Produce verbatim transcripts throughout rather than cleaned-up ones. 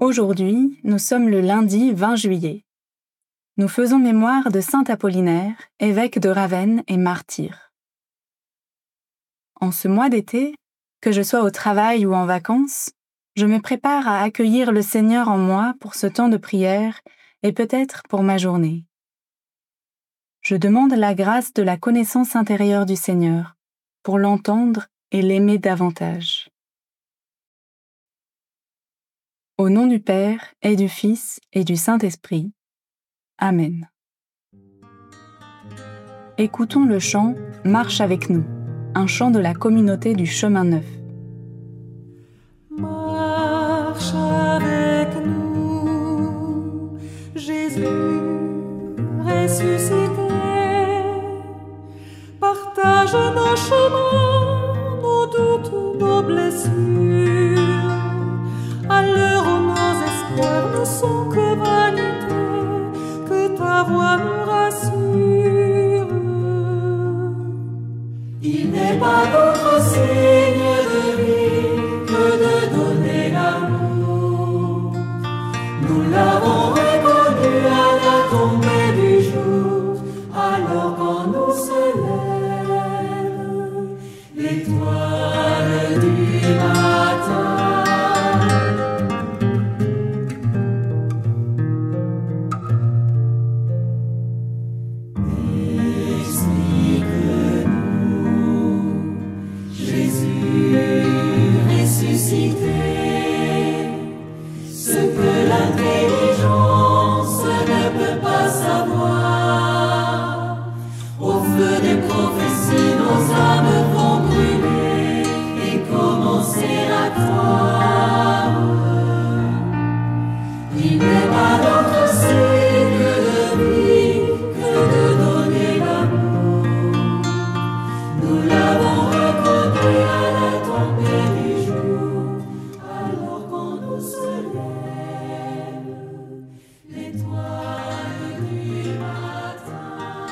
Aujourd'hui, nous sommes le lundi vingt juillet. Nous faisons mémoire de saint Apollinaire, évêque de Ravenne et martyr. En ce mois d'été, que je sois au travail ou en vacances, je me prépare à accueillir le Seigneur en moi pour ce temps de prière et peut-être pour ma journée. Je demande la grâce de la connaissance intérieure du Seigneur, pour l'entendre et l'aimer davantage. Au nom du Père et du Fils et du Saint-Esprit. Amen. Écoutons le chant « Marche avec nous », un chant de la communauté du Chemin Neuf. Marche avec nous, Jésus ressuscité, partage nos chemins, nos doutes, nos blessures. À l'heure où nos espoirs ne sont que vanité, que ta voix nous rassure. Il n'est pas d'autre signe de vie que de donner l'amour. Nous l'avons reconnu à la tombée du jour, alors quand nous se lève l'étoile du matin. Ce que l'intelligence ne peut pas savoir, au feu des prophéties nos âmes vont brûler et commencer à croire. Il n'est pas d'autre signe de vie que de donner l'amour. Nous l'avons reconnu à la tombée du jour, alors quand nous se lève l'étoile du matin.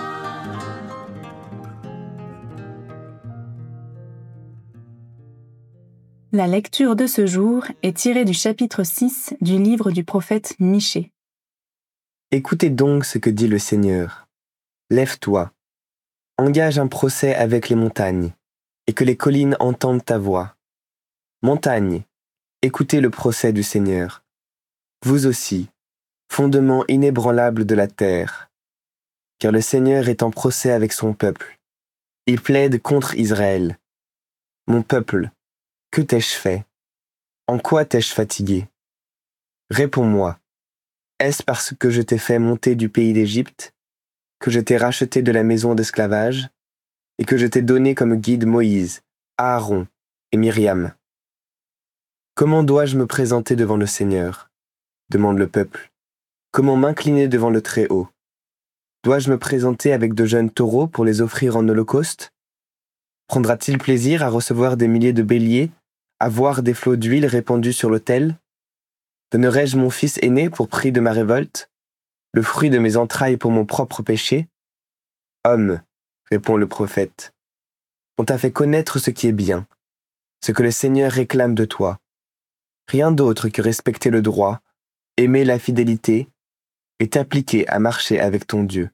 La lecture de ce jour est tirée du chapitre six du livre du prophète Michée. Écoutez donc ce que dit le Seigneur. Lève-toi, engage un procès avec les montagnes, et que les collines entendent ta voix. Montagnes, écoutez le procès du Seigneur. Vous aussi, fondement inébranlable de la terre. Car le Seigneur est en procès avec son peuple. Il plaide contre Israël. Mon peuple, que t'ai-je fait? En quoi t'ai-je fatigué? Réponds-moi. Est-ce parce que je t'ai fait monter du pays d'Égypte, que je t'ai racheté de la maison d'esclavage, et que je t'ai donné comme guide Moïse, Aaron et Myriam? Comment dois-je me présenter devant le Seigneur? Demande le peuple. Comment m'incliner devant le Très-Haut? Dois-je me présenter avec de jeunes taureaux pour les offrir en holocauste? Prendra-t-il plaisir à recevoir des milliers de béliers, à voir des flots d'huile répandus sur l'autel? Donnerai-je mon fils aîné pour prix de ma révolte, le fruit de mes entrailles pour mon propre péché? Homme, répond le prophète, on t'a fait connaître ce qui est bien, ce que le Seigneur réclame de toi. Rien d'autre que respecter le droit, aimer la fidélité et t'appliquer à marcher avec ton Dieu.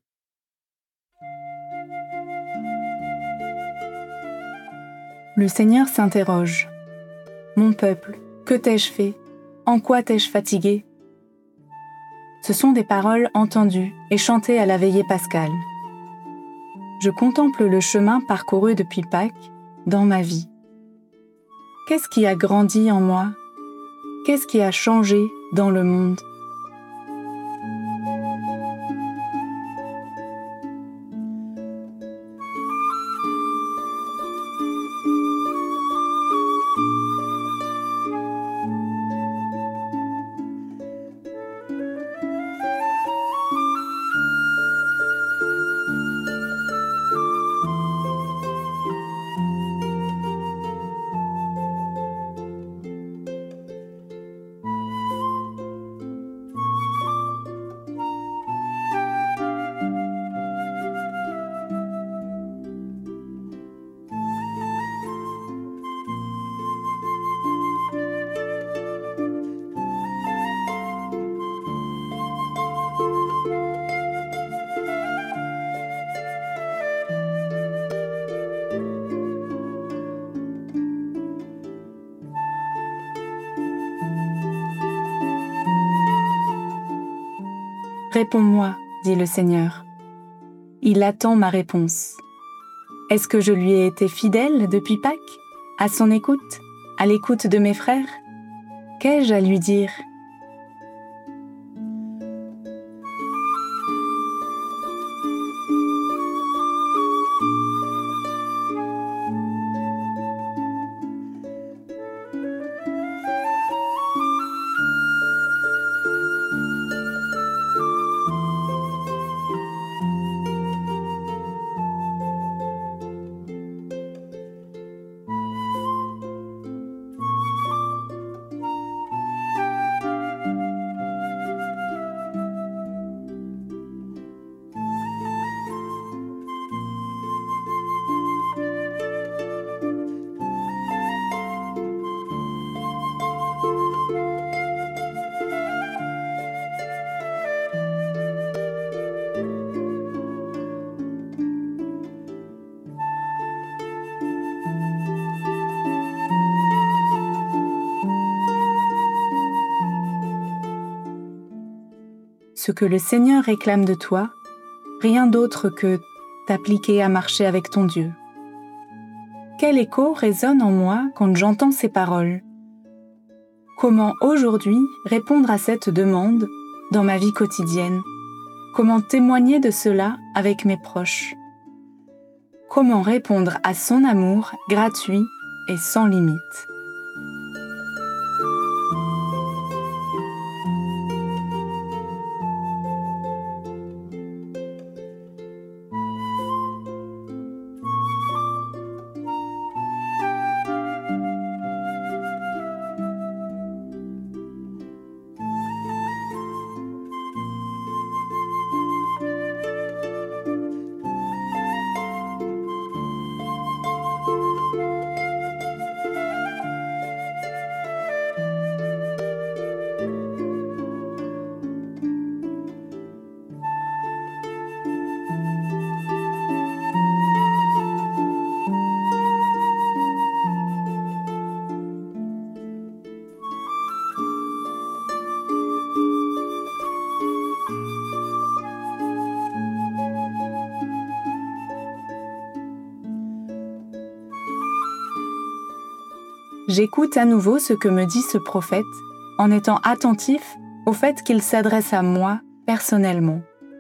Le Seigneur s'interroge. Mon peuple, que t'ai-je fait? En quoi t'ai-je fatigué? Ce sont des paroles entendues et chantées à la veillée pascale. Je contemple le chemin parcouru depuis Pâques dans ma vie. Qu'est-ce qui a grandi en moi? Qu'est-ce qui a changé dans le monde? Réponds-moi, dit le Seigneur. Il attend ma réponse. Est-ce que je lui ai été fidèle depuis Pâques, à son écoute, à l'écoute de mes frères? Qu'ai-je à lui dire? Ce que le Seigneur réclame de toi, rien d'autre que t'appliquer à marcher avec ton Dieu. Quel écho résonne en moi quand j'entends ces paroles? Comment aujourd'hui répondre à cette demande dans ma vie quotidienne? Comment témoigner de cela avec mes proches? Comment répondre à son amour gratuit et sans limite? J'écoute à nouveau ce que me dit ce prophète en étant attentif au fait qu'il s'adresse à moi personnellement.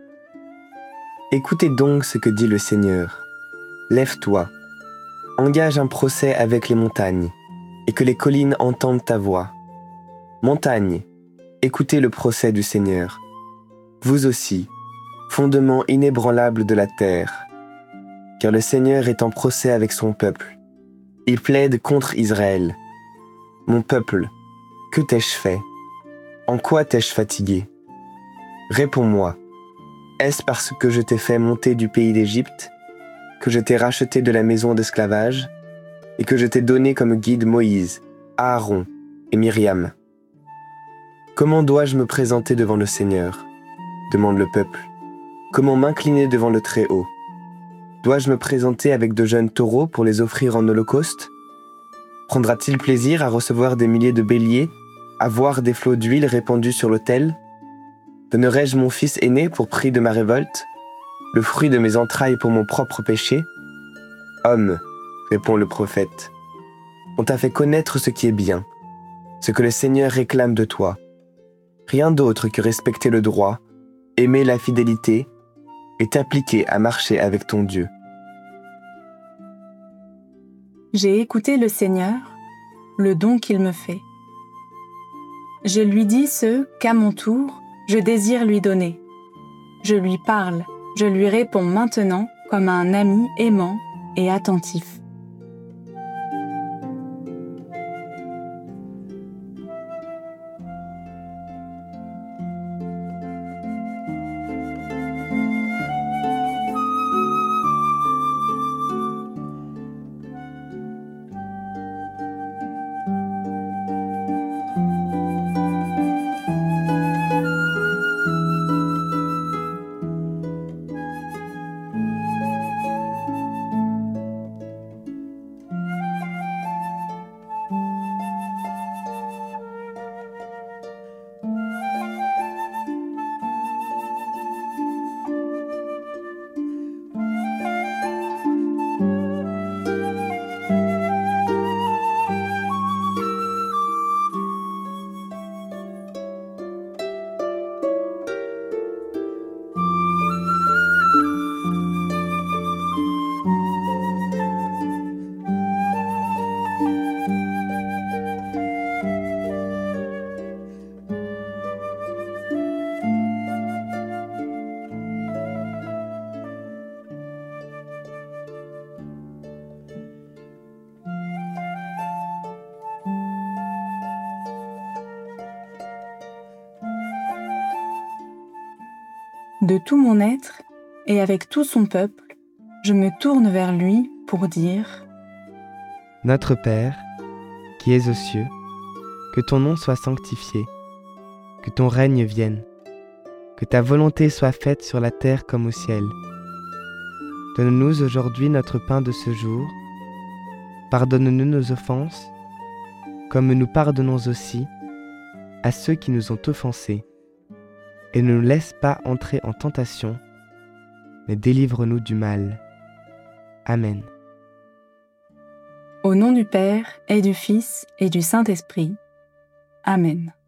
Écoutez donc ce que dit le Seigneur. Lève-toi, engage un procès avec les montagnes, et que les collines entendent ta voix. Montagnes, écoutez le procès du Seigneur. Vous aussi, fondement inébranlable de la terre, car le Seigneur est en procès avec son peuple. Il plaide contre Israël. Mon peuple, que t'ai-je fait? En quoi t'ai-je fatigué? Réponds-moi. Est-ce parce que je t'ai fait monter du pays d'Égypte, que je t'ai racheté de la maison d'esclavage, et que je t'ai donné comme guide Moïse, Aaron et Myriam? Comment dois-je me présenter devant le Seigneur? Demande le peuple. Comment m'incliner devant le Très-Haut? Dois-je me présenter avec de jeunes taureaux pour les offrir en holocauste? Prendra-t-il plaisir à recevoir des milliers de béliers, à voir des flots d'huile répandus sur l'autel? Donnerai-je mon fils aîné pour prix de ma révolte, le fruit de mes entrailles pour mon propre péché? Homme, répond le prophète, on t'a fait connaître ce qui est bien, ce que le Seigneur réclame de toi. Rien d'autre que respecter le droit, aimer la fidélité et t'appliquer à marcher avec ton Dieu. J'ai écouté le Seigneur, le don qu'il me fait. Je lui dis ce qu'à mon tour, je désire lui donner. Je lui parle, je lui réponds maintenant comme à un ami aimant et attentif. De tout mon être, et avec tout son peuple, je me tourne vers lui pour dire : Notre Père, qui es aux cieux, que ton nom soit sanctifié, que ton règne vienne, que ta volonté soit faite sur la terre comme au ciel. Donne-nous aujourd'hui notre pain de ce jour. Pardonne-nous nos offenses, comme nous pardonnons aussi à ceux qui nous ont offensés. Et ne nous laisse pas entrer en tentation, mais délivre-nous du mal. Amen. Au nom du Père, et du Fils, et du Saint-Esprit. Amen.